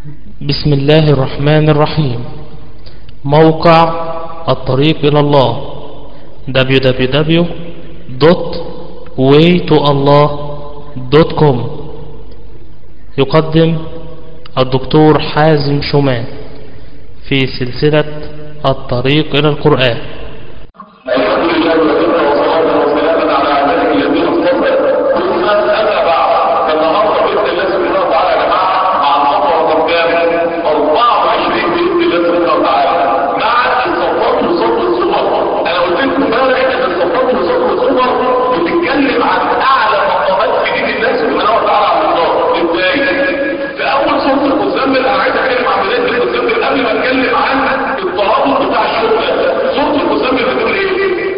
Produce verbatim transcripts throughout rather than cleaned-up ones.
بسم الله الرحمن الرحيم. موقع الطريق إلى الله دبليو دبليو دبليو دوت واي تو الله دوت كوم يقدم الدكتور حازم شومان في سلسلة الطريق إلى القرآن. الحمد لله وكفى وصلاة وسلاما على عباده الذين اصطفى ثم أما بعد. فالنهارده بإذن الله سبحانه وتعالى يا جماعة مع الخطوة رقم كام؟ أربعة وعشرين بإذن الله سبحانه وتعالى مع الصفات وصف الصور. أنا قلت لكم امبارح إن الصفات وصف الصور بتتكلم عن أعلى مقامات في دين الله سبحانه وتعالى على الإطلاق. إزاي؟ في أول صوت المزمل أنا عايز أتكلم عن بداية المزمل قبل ما أتكلم عن الترابط بتاع الشغل. صوت المزمل بتقول إيه؟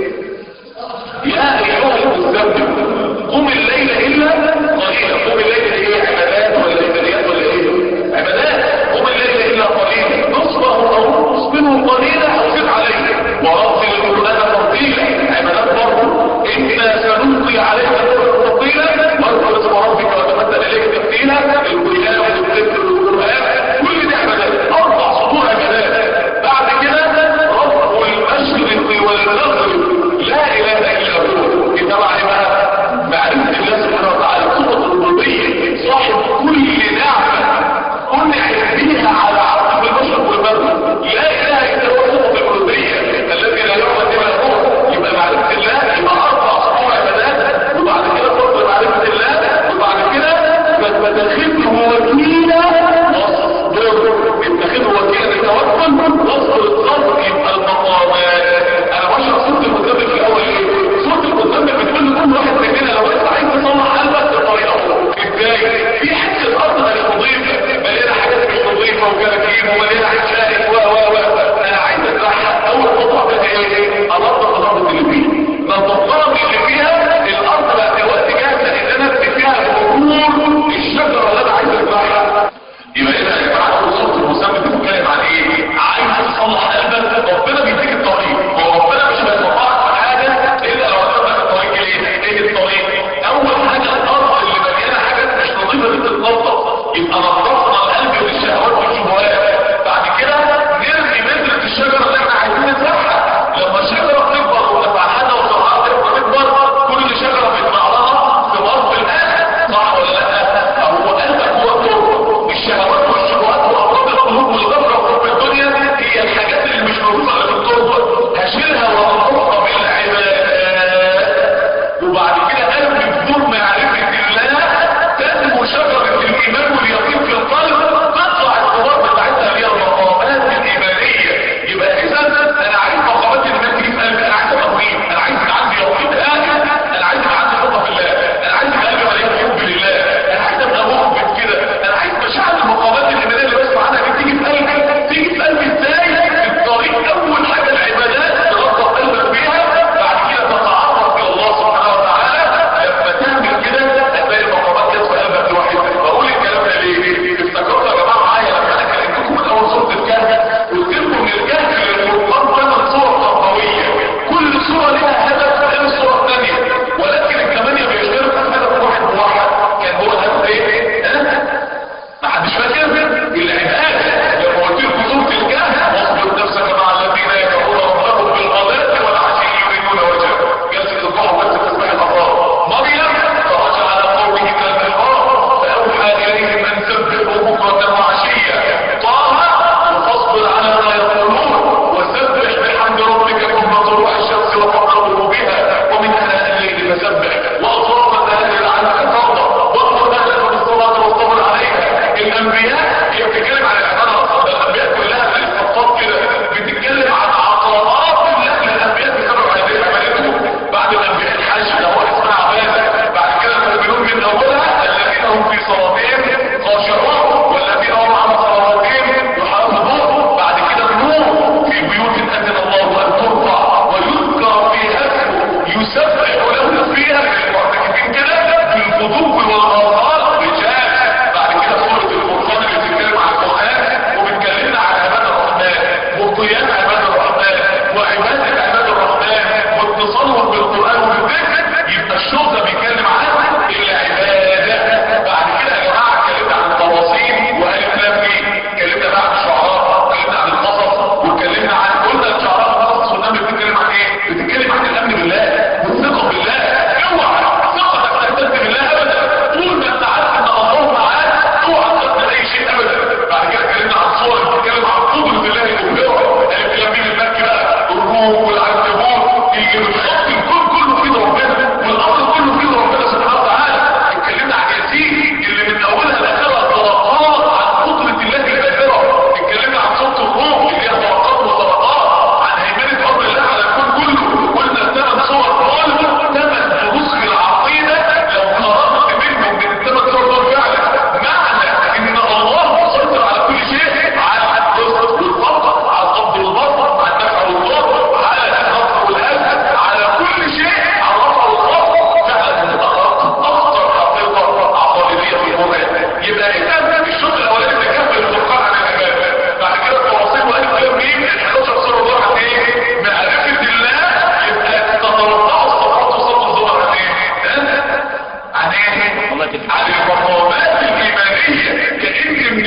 يا أيها المزمل قم الليل إلا قليلا. قم الليل إيه؟ عبادات ولا إباديات ولا إيه؟ عبادات. قم الليل إلا قليلا نصفه أو نصفه قليلا أو زد عليه ورتل القرآن ترتيلا. عبادات برضه إنا سنلقي عليك قولا ثقيلا واذكر اسم ربك وتبتل إليك تبتيلا. القيام والذكر والقرآن كل دي عبادات. أربع سطور عبادات. بعد كده رب المشرق والمغرب لا إله إلا هو. دي تبع ايه بقى؟ معرفة الله سبحانه وتعالى صفة الربوبية صاحب كل نعمة أنعم بها على عبد في المشرق والمغرب. لا إله إلا هو صفة الربوبية الذي لا يعبد إلا هو. يبقى معرفة الله يبقى أربع سطور عبادات. وبعد كده فضل معرفة الله. وبعد كده فتتخذه وكيلا واصبر. اتخذه وكيلا توكل واصبر الصبر. يبقى المقامات. أنا بشرح صوت المزمل في الأول إيه؟ صوت المزمل بتقول لكل واحد مننا لو أنت عايز تصلح قلبك بطريقته. إزاي؟ في حتة الأرض مش نظيفة، مليانة حاجات مش نظيفة وكراكيب ومليانة عشائق و و و أنا عايز أزرعها. أول خطوة بها إيه؟ أنظف الأرض اللي فيها. نظفتها من اللي فيها الأرض بقت دلوقتي جاهزة إن أنا أبني فيها بذور الشجرة اللي أنا عايز أزرعها. يبقى هنا يا جماعة أول صوت المزمل بتتكلم عن إيه؟ عايز تصلح قلبك ربنا بيديك الطريق. هو ربنا مش هيصلحك في حاجة إلا لو أخذك الطريق. إيه؟ إيه الطريق؟ أول حاجة الأرض اللي مليانة حاجات مش نظيفة دي تتنظف. يبقى نظفنا القلب والشهوات والشبهات. بعد كده نرمي بذرة الشجرة اللي احنا عايزين نزرعها. لما الشجرة تكبر وتفعلها وتفعلها تكبر كل شجرة بيطلع لها ثمار في الآخر. صح ولا لا؟ هو قلبك هو التربة. الشهوات والشبهات وأمراض القلوب والغفرة وحب الدنيا هي الحاجات اللي مش نظيفة اللي في التربة. هشيلها وأنظفها بالعبادات. وبعد كده قلب بدون معرفة الله تنمو شجرة الإيمان واليقين في القلب. تطلع الثمار بتاعتها هي المقامات الإيمانية. يبقى إذا أنا عايز مقامات الإيمان تيجي في قلبي. أنا عايز تقويم. أنا عايز يبقى عندي يقين هائل. أنا عايز يبقى عندي ثقة في الله. أنا عايز يبقى قلبي مليان حب لله. أنا عايز أبقى مخبت كده. أنا عايز مشاعر المقامات الإيمانية اللي بسمع عنها دي تيجي في قلبي. تيجي في قلبي إزاي؟ الطريق أول حاجة العبادات تنظف قلبك بيها. بعد كده تتعرف إلى الله سبحانه وتعالى. لما تعمل كده هتلاقي المقامات جت في قلبك لوحدها. بقول الكلام ده ليه؟ افتكرتوا يا جماعة معايا لما أنا كلمتكم من أول سورة الكهف قلت لكم إن الكهف للقرآن ثمان صور تربوية. كل صورة لها هدف غير الصورة الثانية. ولكن الثمانية بيشتركوا في هدف واحد بواحد. كان هو هدف إيه؟ ها؟ ما حدش فاكر؟ العبادة. لما قلت لكم سورة الكهف واصبر نفسك مع الذين يدعون ربهم بالغداة والعشي يريدون وجهه. جلسة الضحى وجلسة تسبيح الأبرار. مريم خرج على قومه من المحراب فأوحى إليهم أن سبحوا بكرة وعشيا. طه فاصبر على ما يقولون وسبح بحمد ربك قبل طلوع الشمس وقبل غروبها ومن آناء الليل فسبح وأطراف النهار لعلك ترضى واغفر أهلك بالصلاة واصطبر عليها. الأنبياء هي بتتكلم عن العبادة أصلا. الأنبياء كلها في الصفات كده بتتكلم عن عطاءات الله للأنبياء بسبب عبادتهم. بعد الأنبياء الحج اللي هو اسمها عبادة. بعد كده المؤمنون من أولها الذين هم في صلاتهم خاشعون والذين هم على صلواتهم يحافظون. بعد كده النور في بيوت أذن الله أن ترفع ويذكر فيها اسمه يسبح له فيها للمعتكفين كده بالغدو والآصال رجال. بعد كده سورة الفرقان اللي بتتكلم عن القرآن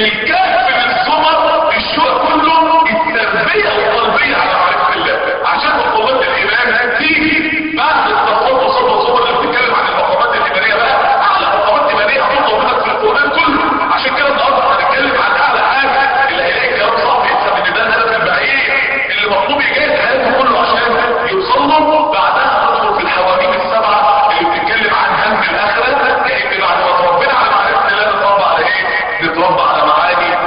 الكهف للزمر الشوق كله التربية القلبية على معرفة الله، عشان مقومات الايمان تيجي بعد التصور صفة صفة اللي بتتكلم عن المقامات الايمانية بقى. اعلى مقامات ايمانية هتطلع منك في القرآن كله. عشان كده النهارده هنتكلم عن اعلى حاجة اللي هيلاقي كلام صعب يفهم ان ده الهدف البعيد اللي مطلوب يجاهد حياته كله عشان يوصل له. بعدها ندخل في الحواميم السبعة اللي بتتكلم عن هم الاخرة، لان بعد ما تربينا على معرفة الله نتربى على ايه؟ نتربى على معاني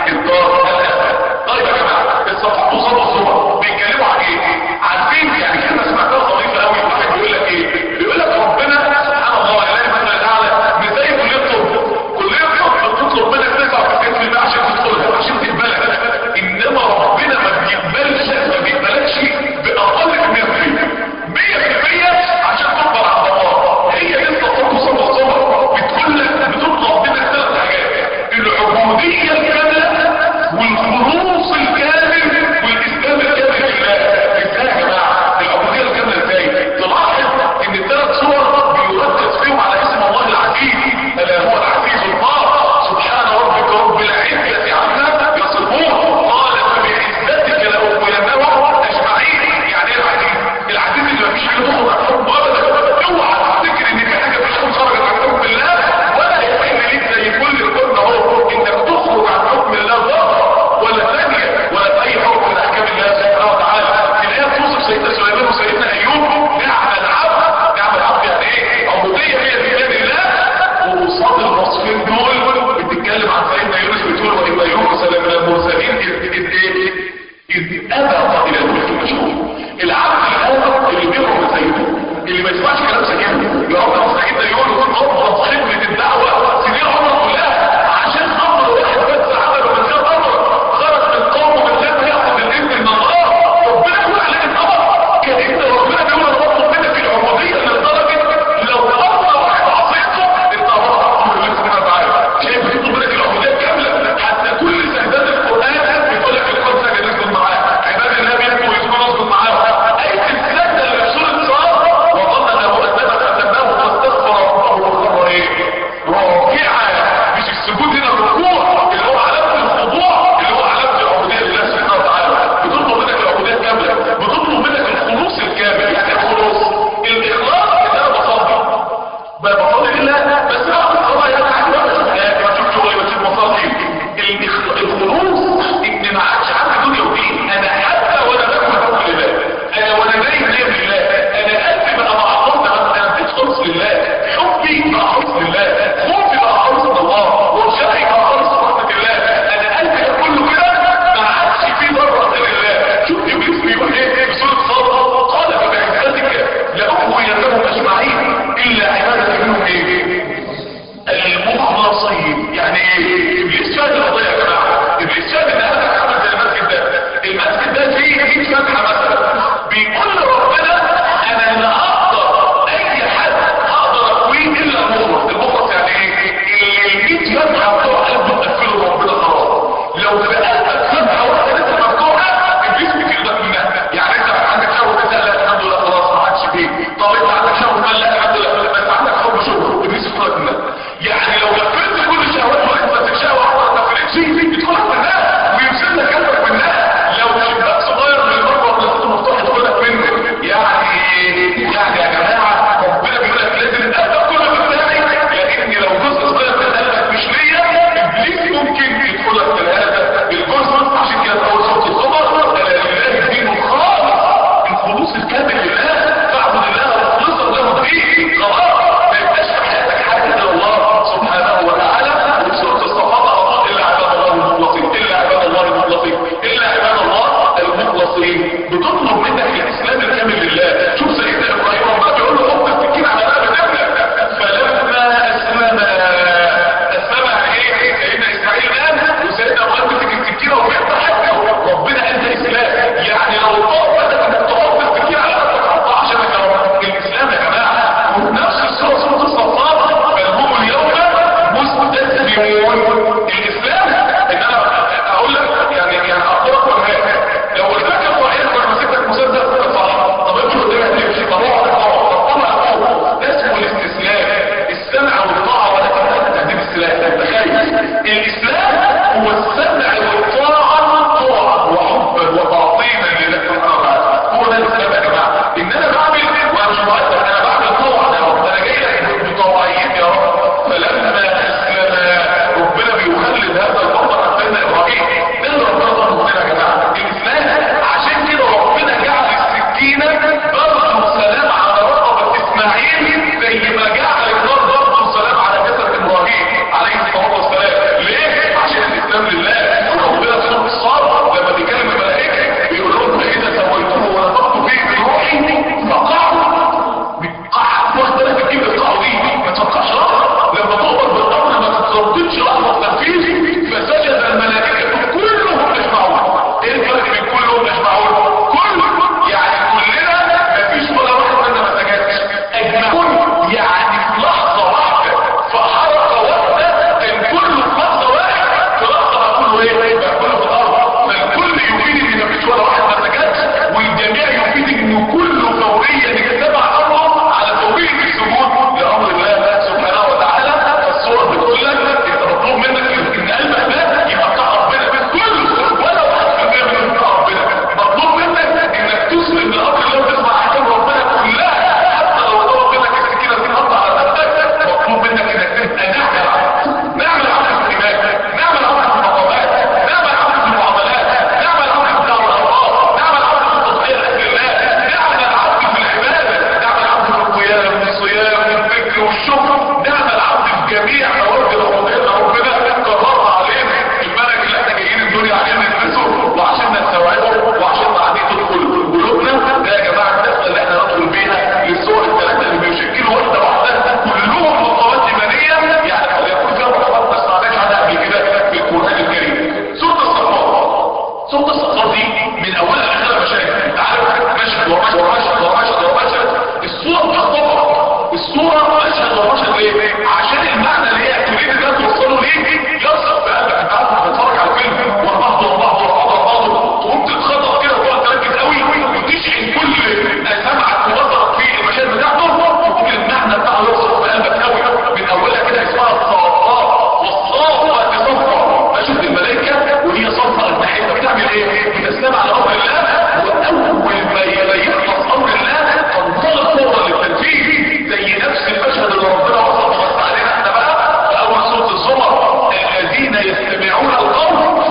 صوت الصفات دي من اولها لاخرها مشاهد، انت عارف مشهد ومشهد ومشهد ومشهد ومشهد. الصوره بتخطفك، الصوره مشهد ومشهد ليه؟ عشان المعنى اللي هي تريد انها توصله ليه يرسخ في قلبك. انت عارف بتتفرج على فيلم ورا بعضه ورا بعضه ورا بعضه ورا بعضه تقوم تتخطف كده وتقعد تركز قوي وتشحن كل سمعك وبصرك في المشاهد بتاعته، تقوم المعنى بتاعه يرسخ في قلبك قوي من اولها كده. اسمها الصافات، والصافات صفه، مشهد الملائكه وهي صفه الناحيه بتعمل ايه؟ بتستمع لامر الله، واول ما يخلص امر الله تنطلق فورا للتنفيذ، زي نفس المشهد اللي ربنا وصف بس علينا احنا بقى في اول سوره الزمر. الذين يستمعون القول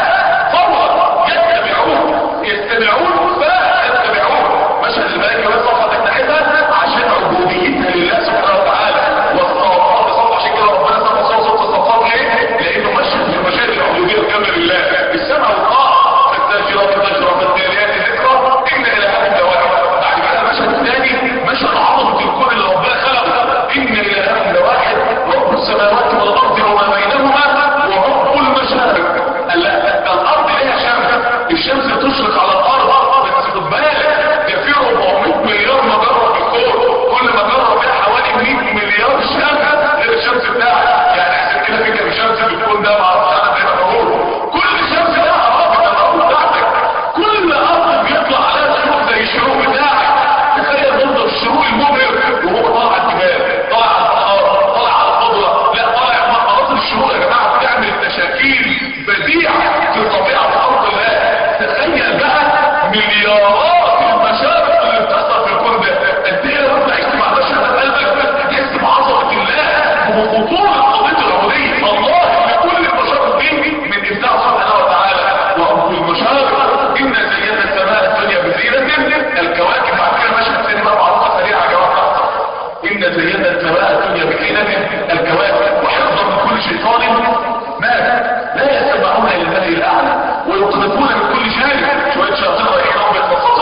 فورا يتبعون، يستمعون فيتبعون. مشهد الملائكه بس صفت ناحيتها عشان عبوديتها لله سبحانه وتعالى. والصفات صفه، عشان كده ربنا سمى صوت الصفات ليه؟ لانه مشهد من مشاهد العبوديه الكامله لله، السمع والطاعه. فالزاجرات زجرا فالتاليات ذكرا ان الهكم لواحد. بعد كده المشهد الثاني مشهد عظمه الكون اللي ربنا خلقه، ان الهكم لواحد رب السماوات والارض وما بينهما ورب المشارق. قال لا، الارض ليها شمس، الشمس تشرق على الارض، بس خد بالك ده في أربعمائة مليار مجره في الكون، كل مجره فيها حوالي مئة مليار شمس غير الشمس بتاعك. يعني احسب كده في كام شمس في الكون ده؟ ما اعرفش انا زي ما بقول. كل شمس لها رابط الارض بتاعتك، كل ارض بيطلع عليها شروق زي الشروق بتاعك. تخيل منظر الشروق المبهر وهو طالع على الجبال، طالع على الانهار، طالع على الخضره، لا طالع مناظر الشروق يا جماعه بتعمل تشكيل بديعه في طبيعه خلق الله. تخيل بقى مليارات المشارق اللي بتحصل في الكون ده، قد ايه لو انت عشت مع مشهد قلبك هتحس بعظمه الله وبخطوره قضيه العبوديه. الله لكل المشارق دي من ابداع سبحانه وتعالى. ورب المشارق ان زينا السماء الدنيا بزينه الكواكب. بعد كده مشهد ثاني بقى معروفه سريعه يا جماعه، ان زينا السماء الدنيا بزينه الكواكب وحفظا من كل شيطان مات لا يسمعون الى الله الاعلى ويقذفون من كل شارع. شويه شياطين رايحين هم يتنصصوا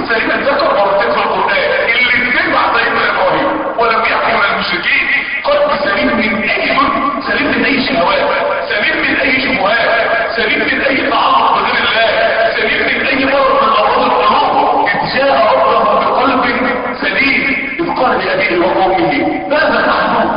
سليم اتذكر مرتين في القرآن، الاثنين مع سيدنا ابراهيم، ولم يكن من المشركين. قلب سليم من اي ذنب، سليم من اي شهوات، سليم من اي شبهات، سليم من اي تعلق بغير الله، سليم من اي مرض من امراض القلوب. اذ جاء ربه بقلب سليم اذ قال لابيه وقومه ماذا تعبدون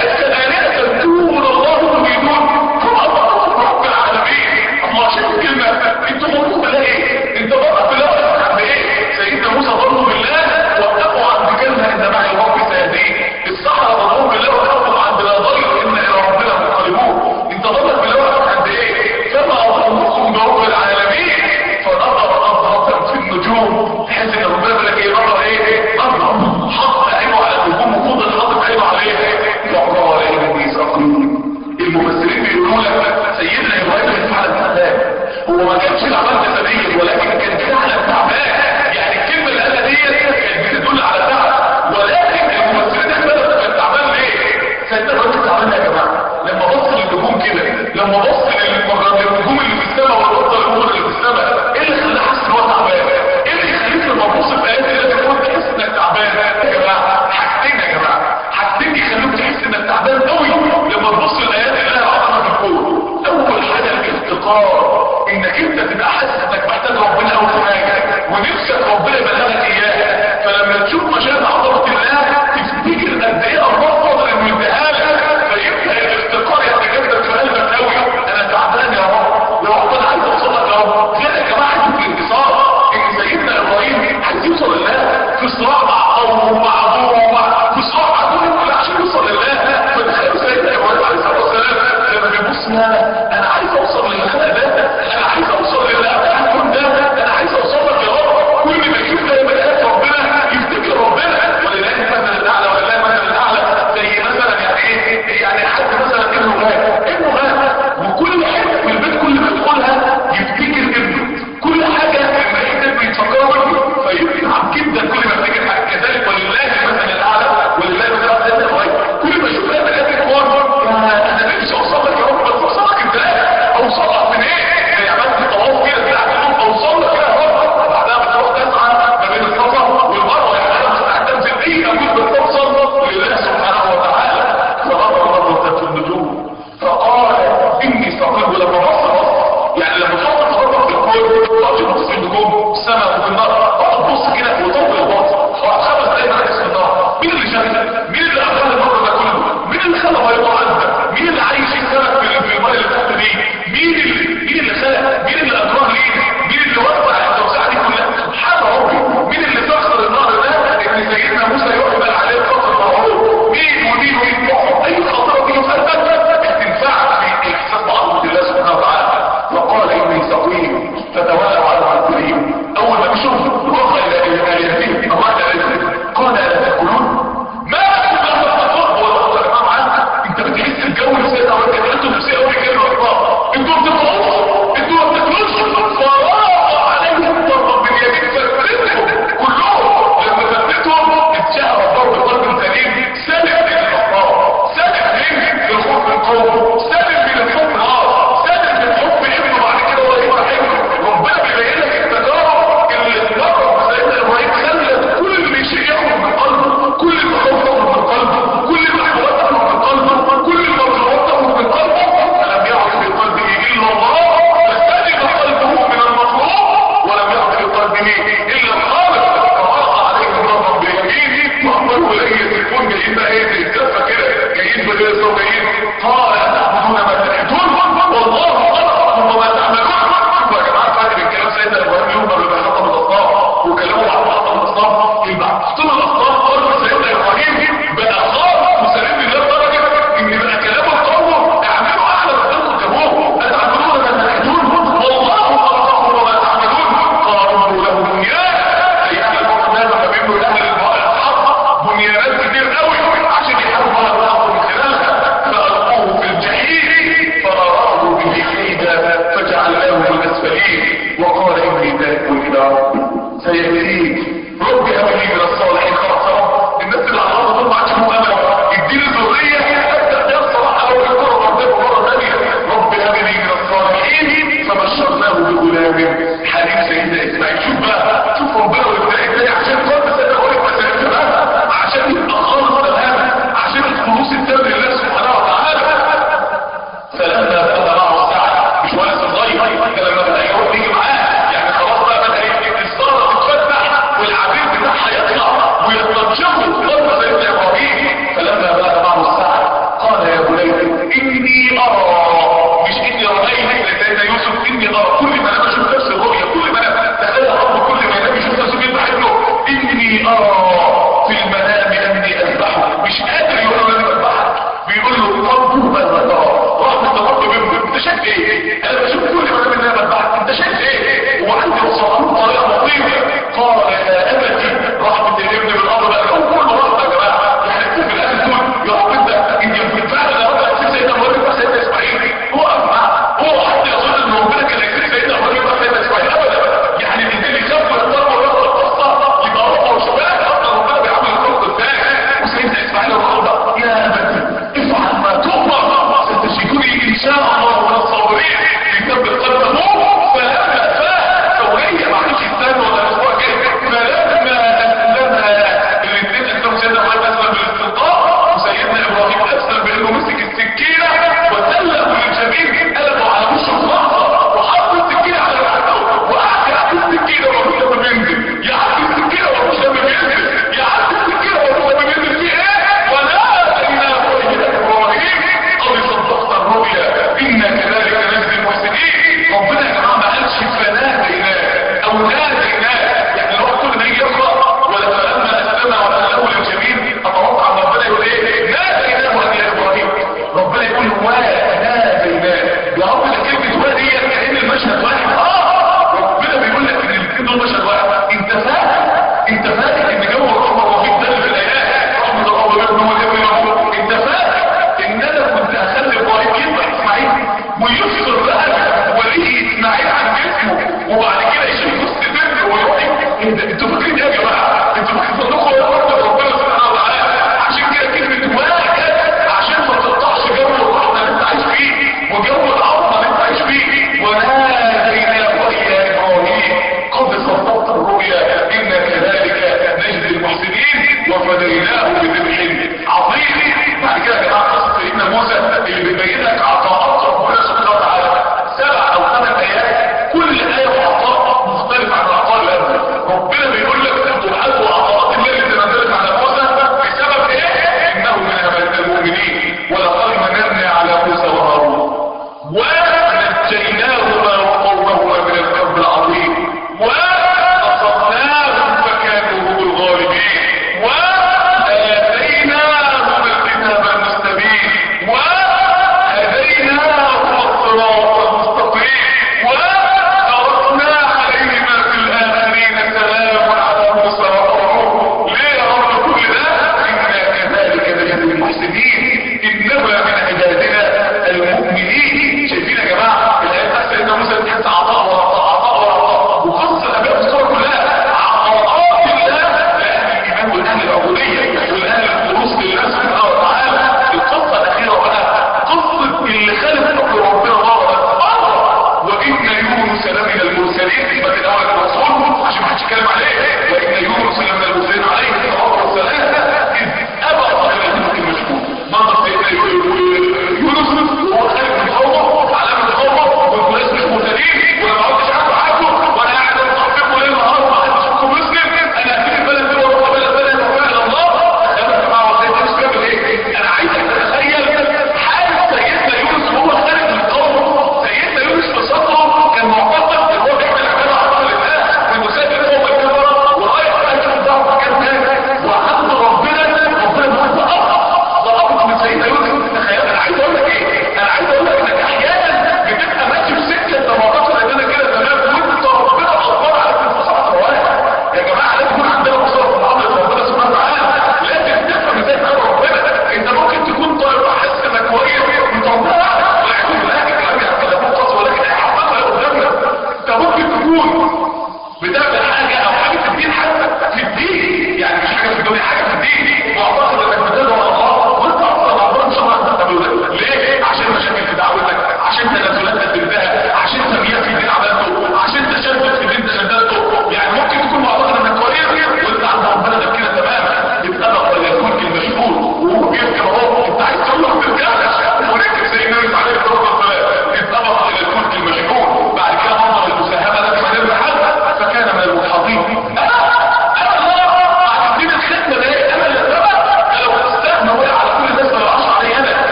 آلهة دون الله تريدون هم الله رب العالمين. الله شايف الكلمة، انتوا ظنوا بالله ايه؟ انت ظنوا بالله ولا عند ايه؟ سيدنا موسى ظنوا بالله واتقوا عند كلمة ان معي ربي سيهدين. الصحراء ظنوا بالله واتقوا عند لا ضير ان الى ربنا منقلبون. انت ظنوا بالله ولا عند ايه؟ فما اظنكم برب العالمين. فنظر نظرة في النجوم، تحس ان ربنا بيقول لك ايه؟ نظر ايه؟ نظر حط عينه على النجوم وفضل حاطط عينه عليها. يعبر عليه الميثاقين. المفسرين بيقولوا لك سيدنا ابراهيم كان فعلا تعبان، هو ما كانش تعبان جسديا ولكن كان فعلا تعبان. يعني الكلمه اللي قالها ديت كانت بتدل على تعب، ولكن المفسرين اختلفوا كان تعبان ليه؟ سيدنا ابراهيم كان تعبان يا جماعه لما بص للنجوم كده، لما بص للنجوم اللي في السماء والقطه الامور اللي في السماء، ايه اللي خلاه حاسس ان هو تعبان؟ ايه اللي يخليك لما تبص في ايات كده تكون تحس انك تعبان يا جماعه؟ حاجتين يا جماعه، حاجتين يخلوك تحس انك تعبان قوي لما تبص للايات اللي لها عظمه في الكون. اول حاجه الافتقار، انك انت تبقى حاسس انك محتاج ربنا قوي في حاجه ونفسك ربنا يبقى لك اياها. فلما تشوف مشاهد عظمه الله تفتكر قد ايه الله فاضل انه يديها لك، فيبدا الافتقار يتجدد في قلبك قوي. انا تعبان يا رب، يا رب انا عايز اوصل لك يا رب. لا يا جماعه شوف الانتصار، ان سيدنا ابراهيم عايز يوصل لله في صراع مع قومه ومع ابوه ومع في صراع مع دول كلها عشان يوصل لله. فتخيلوا سيدنا ابراهيم عليه الصلاه والسلام لما بيبص لا انا عايز اوصل لله ده، انا عايز اوصل لله ده، انا عايز اوصل لك يا رب. كل ما يشوف ده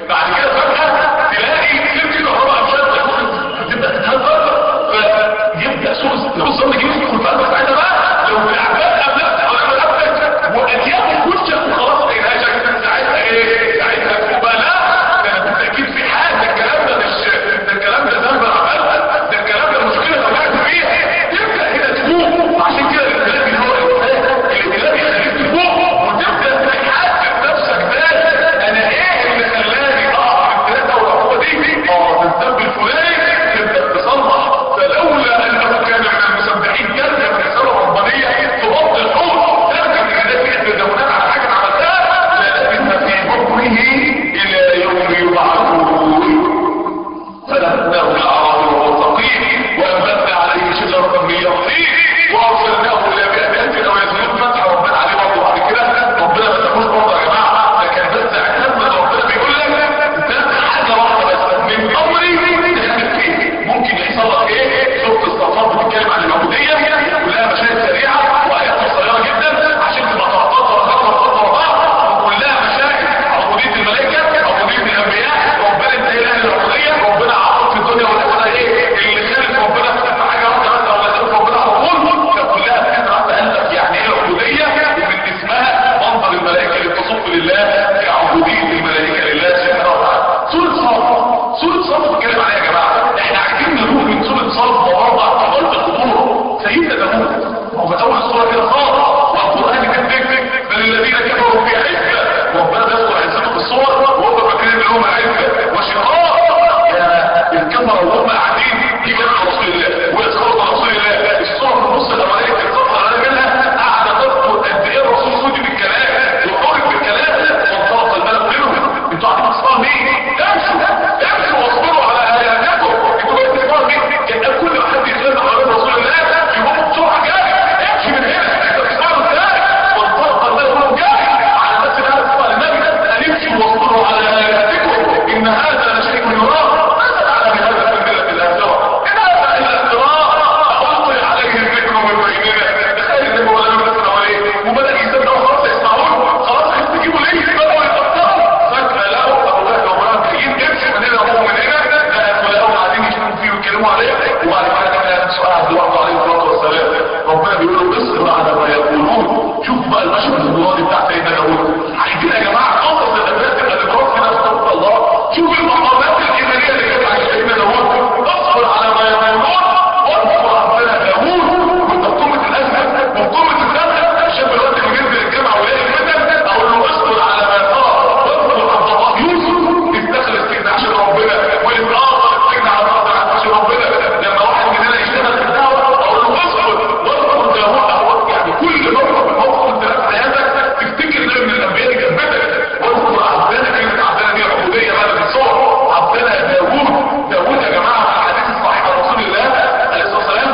بعد كده فجأة تلاقي سلك الكهرباء مشتت تبدأ تتهزر فيبدأ سوء الظن يجي يدخل في قلبك ساعتها بقى لو الأعمال قبلت أو قبل قبلك وأديان وشك وخلاص ما ينهاجك ساعتها إيه؟ ساعتها تقول بقى لا ده أنا بالتأكيد في حاجة الكلام ده مش ده الكلام ده ذنب عملها ده الكلام ده مشكلة لو قاعد فيها تبدأ هنا تفوق عشان كده الكلام اللي هو الإنسان اللي الكلام يخليك تفوق وتبدأ تحاسب نفسك تاني أنا إيه اللي خلاني أقع في الثلاثة والعقوبة دي؟ أه الذنب الفلاني تبدأ تصلح فلولا أنه كان من المسبحين ترجم رسالة ربانية في بطن الحوت ترجم لكذلك التدونات على حاجة عملتها للبث في بطنه إلى يوم يبعثون فلبناه الأعراض وهو سقيم وأنبتنا عليه شجرة من يقطين وأرسلناه إلى مئة ألف أو يزيدون فتح ربنا عليه برضه بعد كده ربنا ما سابوش برضه يا جماعة لكن بس اعتمد ربنا بيقول لك ده حاجة واحدة بس من أمري تخلف فيه ممكن يحصل لك إيه سورة الصفات بتتكلم عن العبودية كلها مشاهد سريعة وآيات قصيرة جدا عشان تبقى تخطط خطوة خطوة بعض وكلها مشاهد عبودية الملائكة عبودية الأنبياء ربنا انت إله العبودية ربنا عطل في الدنيا والآخرة إيه اللي خالف ربنا في حاجة واحدة بس ولا خالف ربنا على طول فكلها بتدرس تألف يعني إيه العبودية ومن اسمها منظر الملائكة اللي تصف لله في عبودية الملائكة لله سبحانه وتعالى سورة صف سورة صف بتتكلم عليها يا جماعة احنا عايزين نروح من سورة صف ووضع قضايا القبور سيدنا داوود هو في أول السورة كده صار والقرآن كذب بل الذين كفروا في عزة ربنا يذكر عزته في الصور وهم فاكرين ان هم عزة وشقاق يا الكفر وهم قاعدين يجمعوا رسول الله ويذكروا رسول الله الصور في النص الاولاني في الصفحه الاولانيه منها قاعده تذكر قد ايه الرسول سودي بالكلام وقول بالكلام فانطلق الملك منهم انتوا قاعدين تسمعوا مين؟ امشوا امشوا واصبروا على اياتكم انتوا بقيتوا تسمعوا مين؟ كان كل ما حد يتكلم عن رسول الله يقوم بسرعه جاري امشي من هنا انت بتسمعوا ازاي؟ فانطلق الملك منهم جاري على الناس اللي قاعده تسمع النبي قال امشوا واصبروا على اياتكم ان هذا لشيء يراه نزل على هذا في المله الاخره ان هذا الا افتراء القي عليه الذكر من بيننا تخيل ان هو لم يسمع عليه وبدا يصدقوا خلاص يسمعون خلاص يستجيبوا ليه بداوا يتقطعوا فجاه لقوا ابو جهل وابراهيم جايين امشوا من هنا وهو من هنا فلقوا قاعدين يشتموا فيه ويتكلموا عليه وبعد كده كان سؤال عبد الله عليه الصلاه والسلام ربنا بيقول له اصبر على ما يقولون شوف بقى المشهد الدرامي بتاع سيدنا داوود عايزين يا جماعه قصص الابناء تبقى تدرس في نفس خطه الله شوف المقامات الايمانيه اللي كانت عند سيدنا داوود اصبر على ما يقولون واذكر عبدنا داوود وانت قمه الازمه وقمه الزمن الشاب الوقت اللي بينزل الجامعه ويلاقي الفتن اقول له اصبر على ما ترى واذكر عبد الله يوسف استدخل السجن عشان ربنا والاتآخر السجن على راسه عشان ربنا لما واحد مننا يشتغل في الدعوه اقول له اصبر واذكر داوود اهوت يعني كل موقف من موقف انت في حياتك تفتكر ده من الانبياء اللي جنبتك واذكر عبدنا كلمه عبدنا دي عبوديه بعد الصور عبدنا داوود داوود يا جماعه في الحديث الصحيح عن رسول الله عليه الصلاه والسلام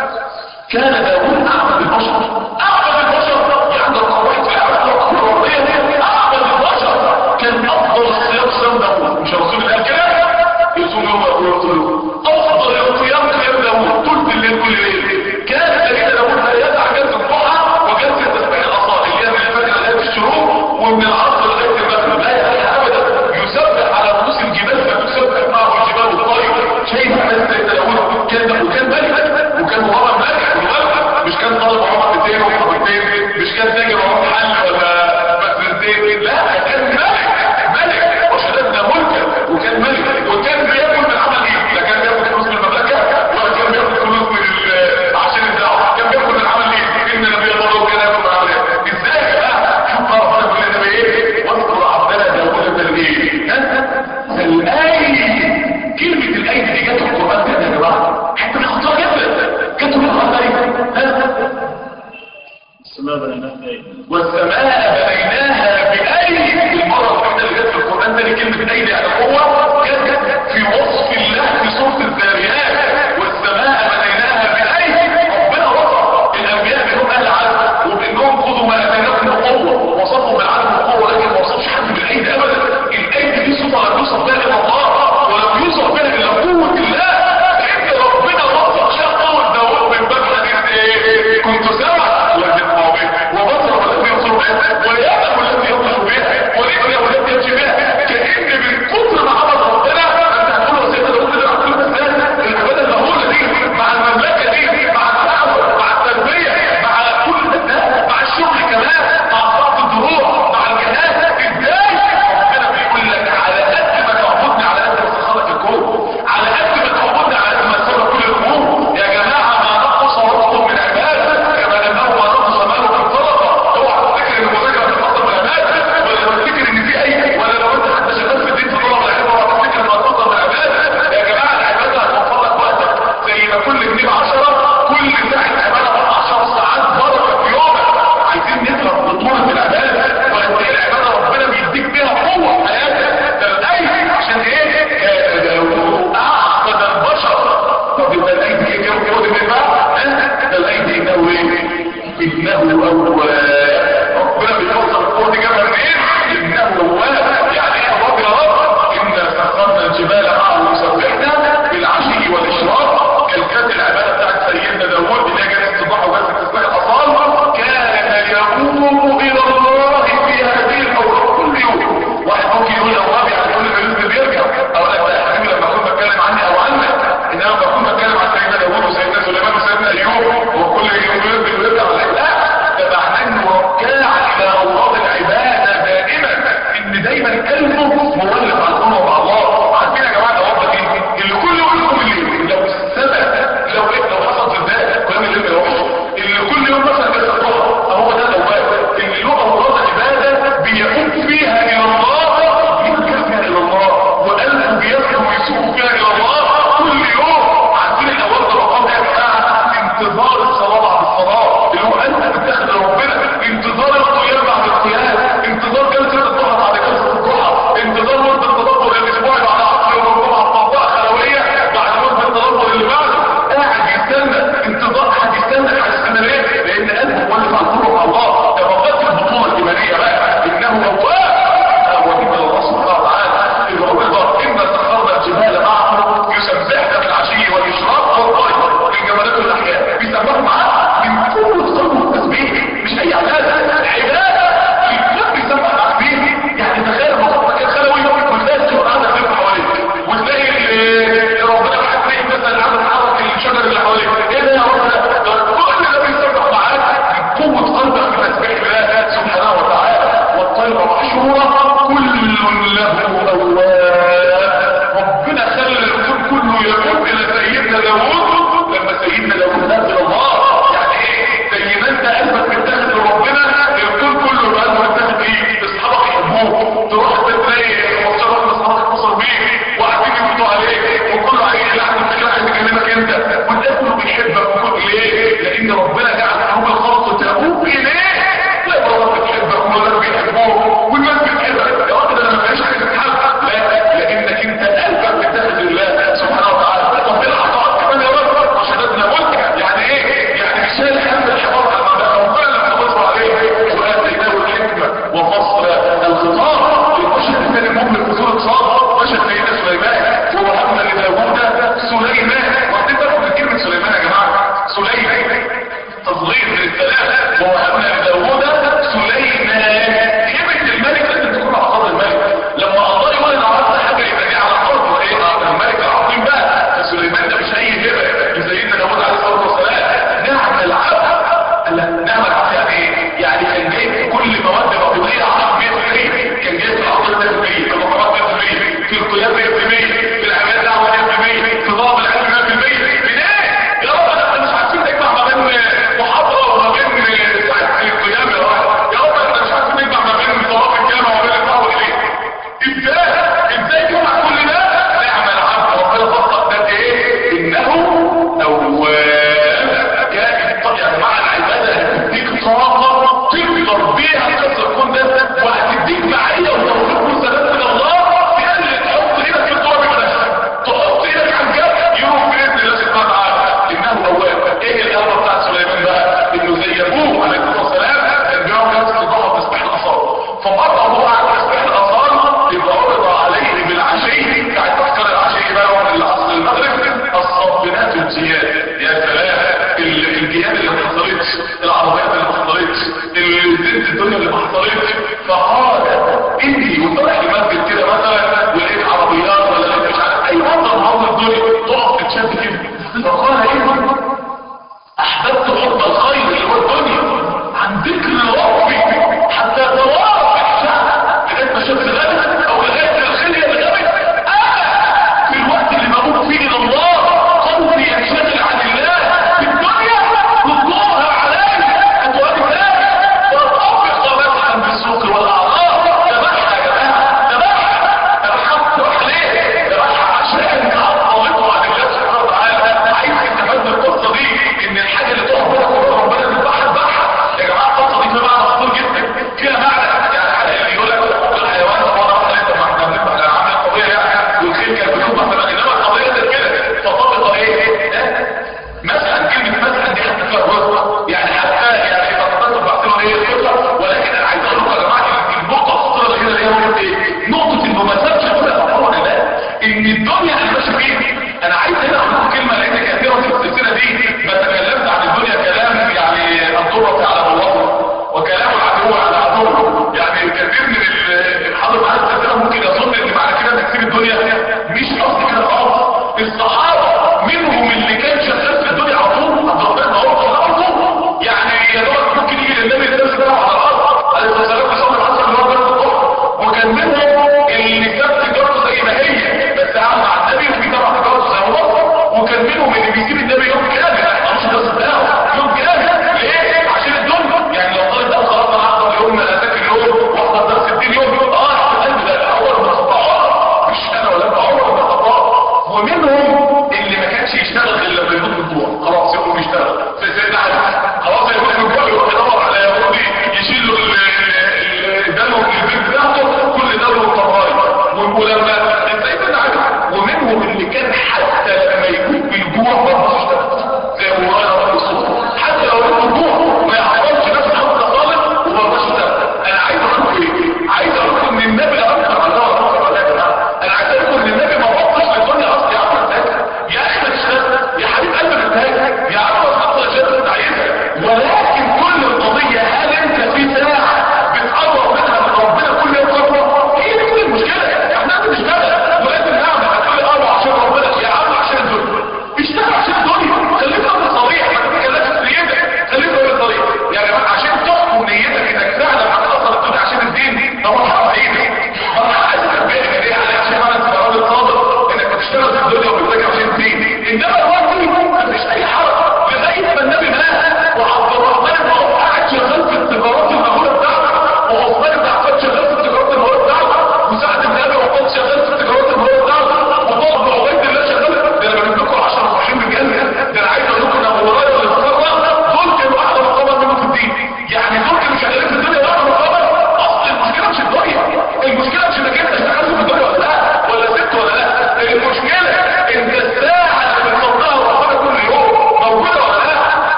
كان داوود اعبد البشر اعبد البشر يعني القواعد في العباده الربانيه اعبد البشر كان افضل الصيام صيام داوود مش الرسول قال كده يصوم يوم ويقول افضل القيام قيام داوود طول الليل كل ليل كان سيدنا داوود لا يدع جلسه الضحى وجلسه تسبيح الاصابع اللي هي من الفجر لغايه الشروق ومن العصر لغايه المغرب لا يدع ابدا يسبح على رؤوس الجبال فتسبح معه الجبال الطيب شايف الناس سيدنا داوود كان وكان ملك وكان مغرم ملك وملك مش كان طالب عمر اثنين وحبتين مش كان تاجر عمر حل ولا مسرتين لا كان ملك ملك وشددنا ملكا وكان ملك وكان بياكل من عمل ايه لا كان بياكل فلوس من المملكه ولا كان بياكل فلوس من عشان الدعوه كان بياكل من عمل ايه ان النبي الله كان ياكل من عمل ايه ازاي يا جماعه شوف بقى ربنا بيقول لنا بايه واذكر عبدنا داوود ذا الايه ذا الايه كلمه الايه دي جت في القران كده يا جماعه حتى خطيره جدا جت في القران ايه والسماء بنيناها بأيدي والسماء بنيناها بأيدي المرة الوحيدة اللي جت في القرآن ده كلمة أيدي على قوة جت في وصف الله في سورة الذاريات والسماء بنيناها بأيدي ربنا وصف الأنبياء بأنهم أهل عدل وبأنهم خذوا ما أتيناكم بقوة وصفوا بالعدل والقوة لكن ما وصفش حد بالأيدي أبدا الأيدي دي صفة لا توصف بها إلا الله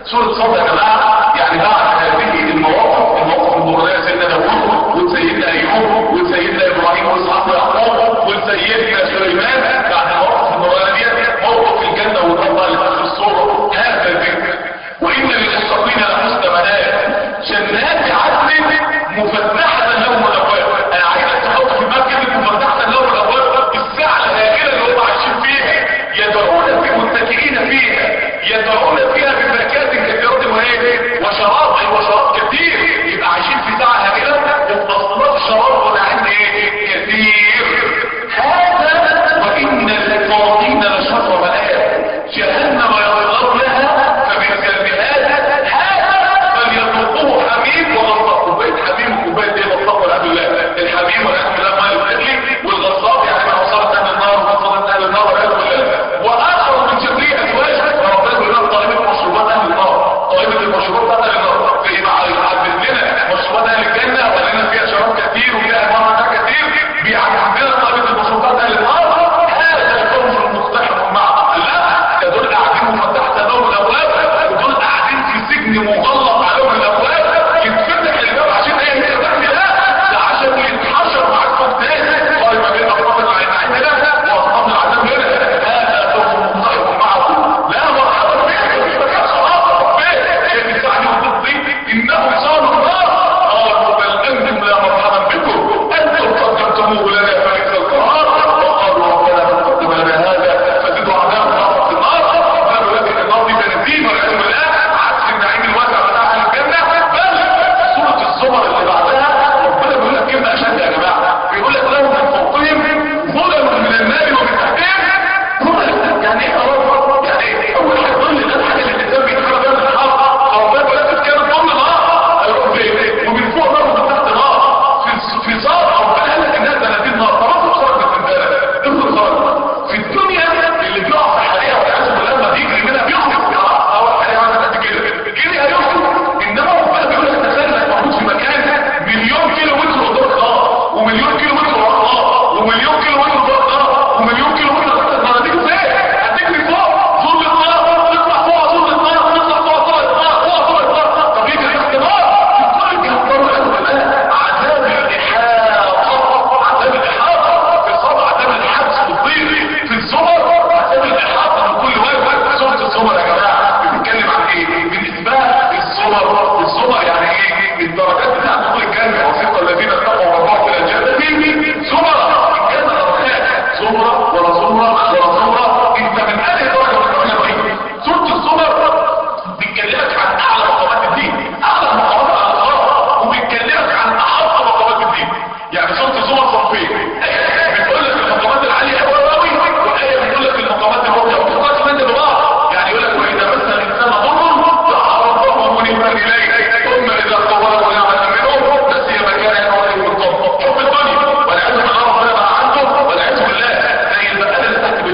سورة صاد يا جماعة يعني بعد هذه المواقف المواقف المبارية سيدنا داوود وسيدنا ايوب وسيدنا ابراهيم واسحاق ويعقوب وسيدنا سليمان، بعد المواقف المبارية دي موقف الجنة والنار اللي في الصورة هذا الذكر. وان للمتقين لحسن مآب جنات عدن مفتحة لهم الابواب. انا عايزك تحط في دماغك كلمة مفتحة لهم الابواب، الساعة الهائلة اللي هم عايشين فيها يدعون في متكئين فيها، يدعون فيها بفاكهة كثيرة وايه وشراب، اي وشراب كثير. يبقى عايشين في ساعة هائلة وفي اصناف شراب ونعيم ايه كثير. هذا وان للطاغين لشر مآب جهنم يصلون لها فبئس المهاد. هذا فليذوقوه حميم وغصاب. كوبايه حميم وكوبايه ايه غصاب والعياذ بالله. الحميم والعياذ بالله ماء الثلج، والغصاب يعني ما وصلت اهل النار ووصلت اهل النار والعياذ بالله. واخر من شكله ازواج ربنا بيقول لنا طالبه مشروبات اهل النار، طالبه المشروبات اهل النار في مع عدد لنا مشروبات اهل الجنه ولنا فيها شراب كثير وفيها انواع كثير، بيعدد لنا طالبه المشروبات اهل النار. هذا الفوز المقتحم معه. لا، دول قاعدين مفتحه لهم الابواب، ودول قاعدين في سجن مغلق عليهم الابواب، يتفتح الباب عشان ايه يفتح لا ده عشان يتحشر معاك فوق تاني قال ما بين اصناف العين هنا واصناف العذاب هنا. هذا فوز مقتحم معه. لا مرحبا بك مش مكان خلاص فين كان يساعد وضدي انهم صاروا النار. قالوا بل انتم لا مرحبا بكم انتم قدمتموه لنا فليس القرار. وقالوا ربنا من قدم لنا هذا فزدوا عذابنا في النار. قالوا لكن النار دي بنزين والعياذ بالله عكس النعيم الواسع بتاع اهل الجنه. بل سوره الزمر اللي بعدها ربنا بيقول لك كلمه اشد يا جماعه، بيقول لك لهم من فوقهم ظلل من النار ومن تحتهم ظلل. يعني ايه ظلل؟ يعني ايه؟ اول حاجه ظلل ده الحاجه اللي الانسان بيتحرك بيها من الحرب، فربنا بيقول لك كان ظل نار هيروح فين؟ ومن فوق نار ومن تحت نار. في في صار او قال لك الناس ثلاثين نار خلاص خرج من الدنيا. افرض خرج في الدنيا اللي بيقع في حريقه والعياذ بالله لما بيجري منها بيخرج اول حاجه عملت قد كده كده هيخرج. انما ربنا بيقول لك تخيل انك موجود في مكان مليون كيلو متر قدام النار ومليون كيلو متر ورا النار ومليون كيلو متر فوق النار ومليون كيلو متر تحت النار. هتيجي فين؟ هتجري فوق ظل النار تطلع فوق ظل النار تطلع فوق ظل النار فوق ظل النار. طب يجري تحت النار في كل جهنم والعياذ بالله. عذاب الاحاطه، عذاب الاحاطه في الصبر، عذاب الحبس والضيق في الزمر، عذاب الاحاطه من كل وجه. سوره الزمر يا جماعه بتتكلم عن ايه؟ بالنسبه للزمر، الزمر يعني ايه؟ الدرجات بتاعت دخول الجنه. وثق الذين اتقوا ربهم الى الجنه زمرا. الجنه درجات زمره ولا زمره ولا زمره. انت من اي درجه من الدنيا دي؟ سوره الزمر بتكلمك عن اعلى مقامات الدين، اعلى مقامات الاخلاق، وبتكلمك عن احط مقامات الدين. يعني سوره الزمر صنفين، ايه بتقول لك المقامات العاليه قوي قوي، وايه بتقول لك المقامات الواطيه. وبتقول لك من ببعض، يعني يقول لك واذا مس الانسان ضر دعا ربه منيبا اليه ثم اذا قوله نعمه منه نسي مكانه وغيره الضر. حب الدنيا والعياذ بالله ربنا بقى عنده والعياذ بالله زي المكان اللي تحت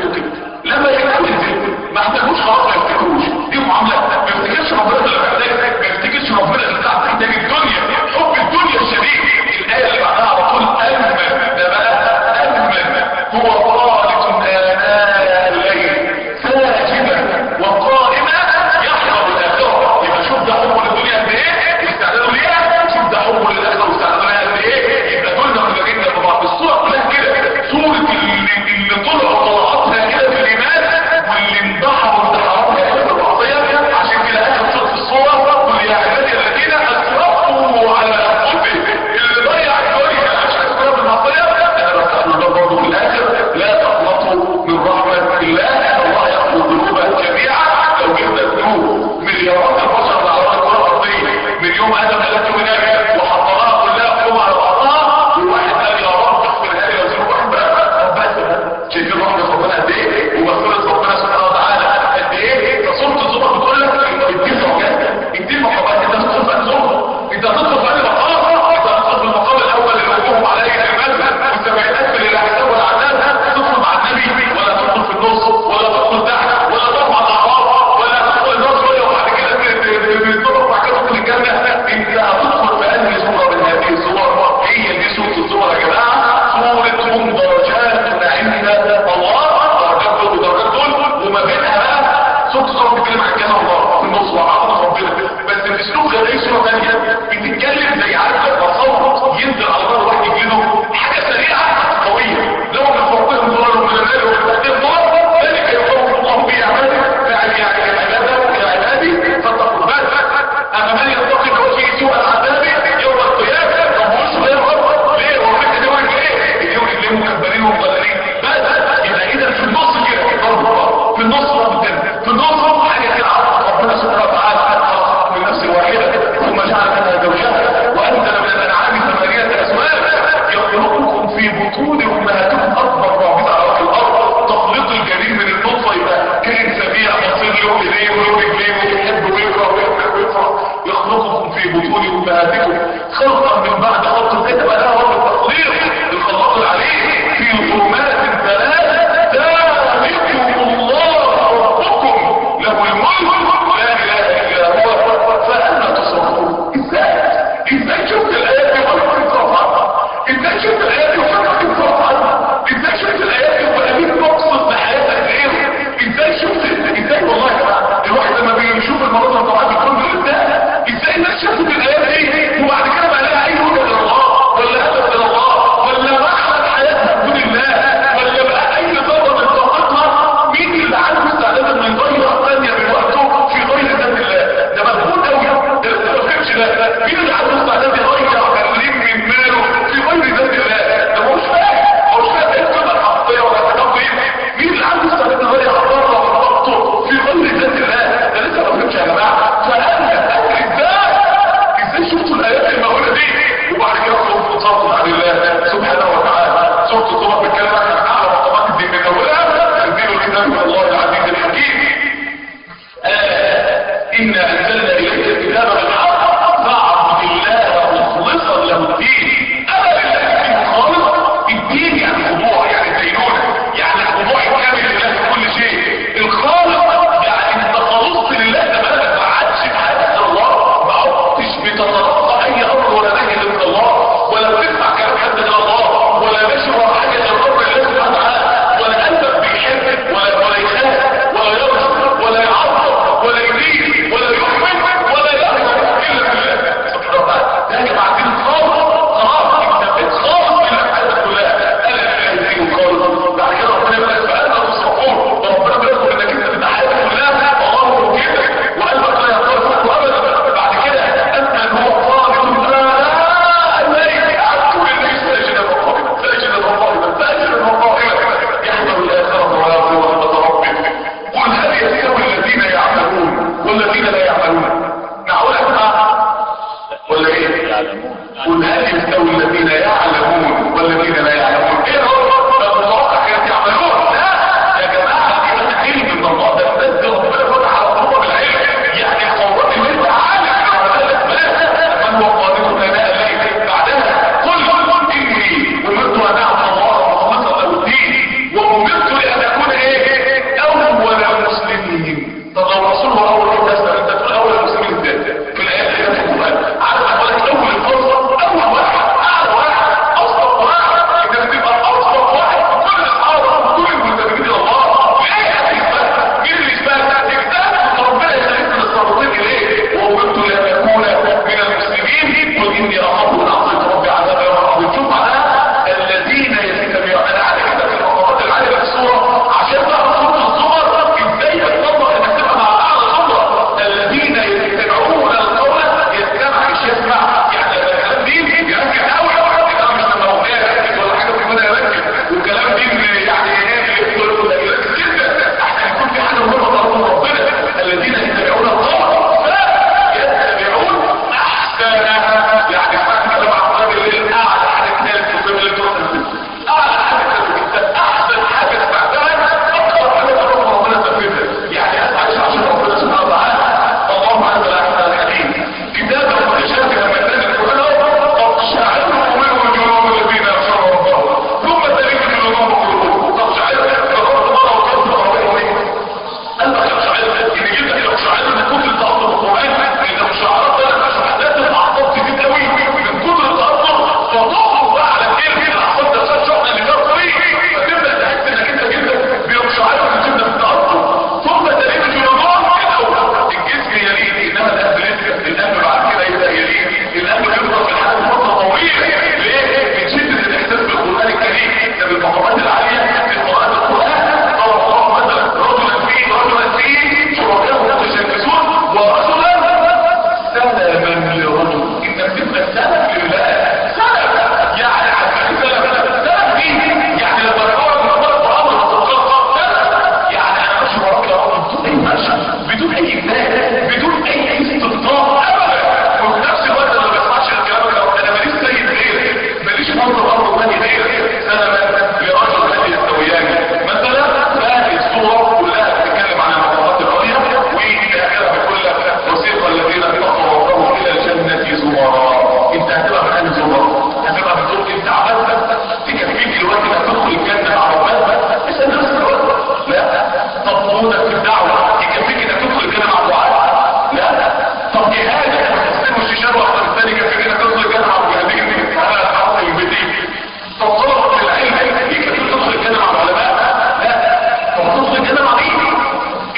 امهاتكم خلقا من بعد خلق كتب لها رب التصوير الخلاق العليم في ظلمات ثلاث ذلكم الله ربكم له الملك لا اله الا هو فانا تصرفون. ازاي ازاي شفت الايات دي وفكرت تصرف عنها؟ ازاي شفت الايات دي وفكرت تصرف عنها؟ ازاي شفت الايات دي وبقيت مقصد لحياتك ايه؟ ازاي شفت ازاي والله يا جماعه الواحد لما بيشوف المناظر طبعا بيكون له ازاي ازاي الناس شافت الايات دي وبعد كده بقى لها اي وجه لله ولا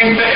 انت